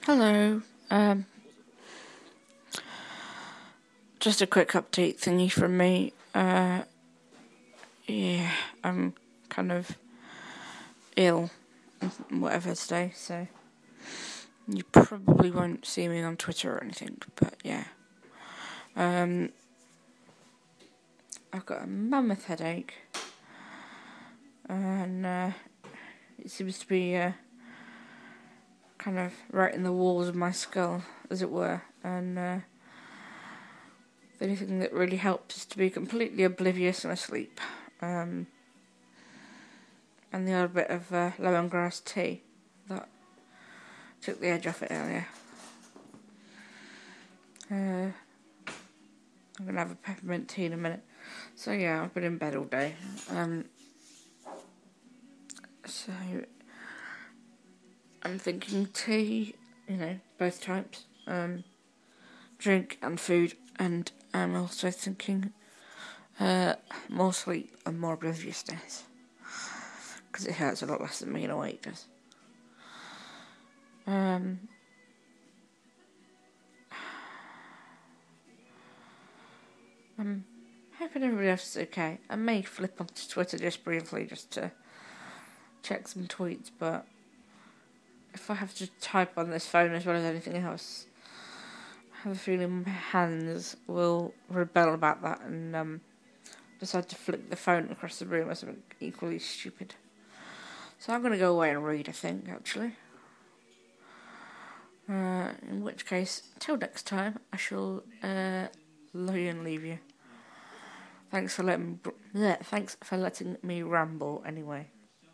Hello. Just a quick update thingy from me. Yeah, I'm kind of ill, whatever today, so you probably won't see me on Twitter or anything, but yeah. I've got a mammoth headache, and it seems to be kind of right in the walls of my skull, as it were, and the only thing that really helps is to be completely oblivious and asleep. And the odd bit of lemongrass tea that took the edge off it earlier. I'm going to have a peppermint tea in a minute. So yeah, I've been in bed all day. So I'm thinking tea, both types. Drink and food, and I'm also thinking more sleep and more obliviousness. Because it hurts a lot less than being awake does. I'm hoping everybody else is okay. I may flip onto Twitter just briefly, just to check some tweets, but if I have to type on this phone as well as anything else, I have a feeling my hands will rebel about that and decide to flick the phone across the room or something equally stupid. So I'm going to go away and read, I think, actually. In which case, till next time, I shall love you and leave you. Thanks for letting me ramble anyway.